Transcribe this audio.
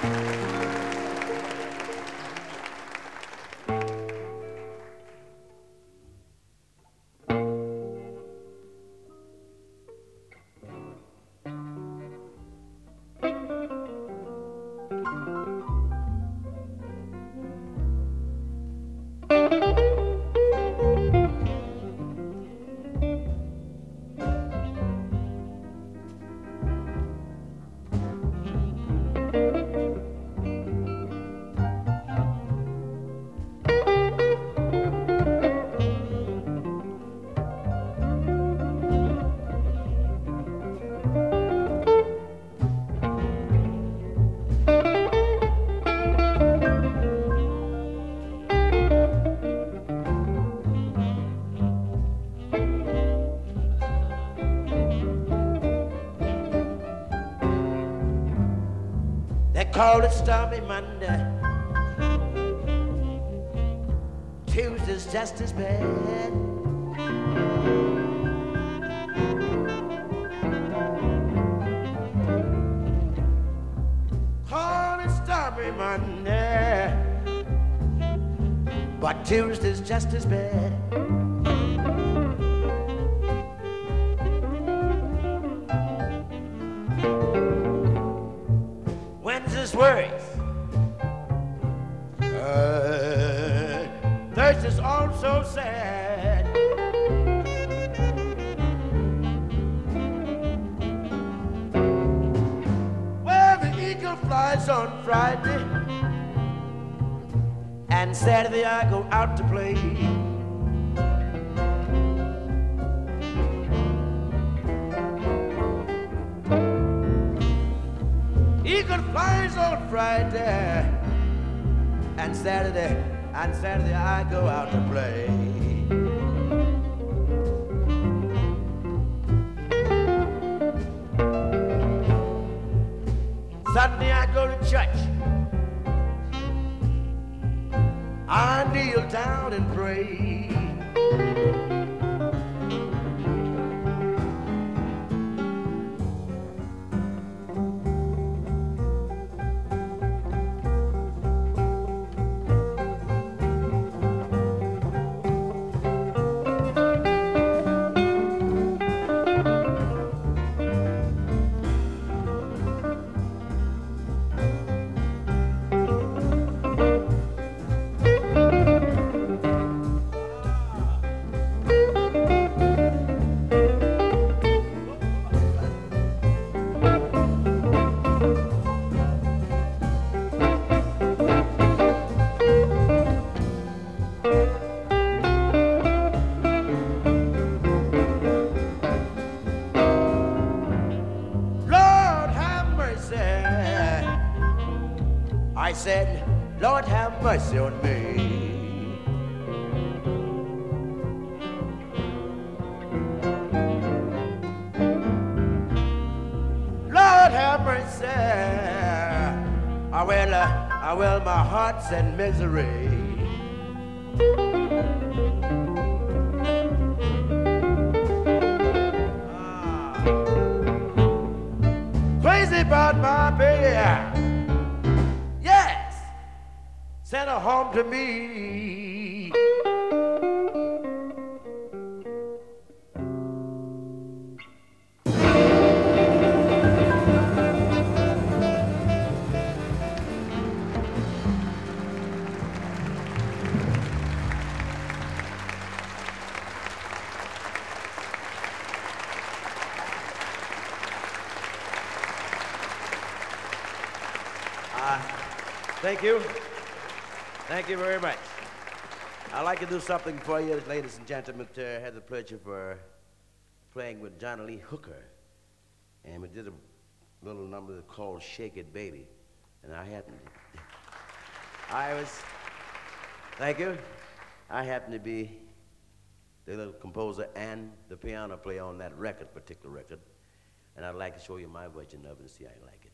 They call it stormy Monday. Tuesday's just as bad. Call it stormy Monday, but Tuesday's just as bad. Wednesday's worries. Thursday's also sad. Well, the eagle flies on Friday, and Saturday I go out to play. Eagle flies on Friday, and Saturday I go out to play. Sunday I go to church. I kneel down and pray. I said, Lord, have mercy on me. Lord, have mercy. Well, my heart's in misery. Crazy about my baby. Send her home to me. Thank you. Thank you very much. I'd like to do something for you, ladies and gentlemen. I had the pleasure for playing with Johnny Lee Hooker. And we did a little number called Shake It Baby. And thank you. I happen to be the little composer and the piano player on that particular record. And I'd like to show you my version of it and see how you like it.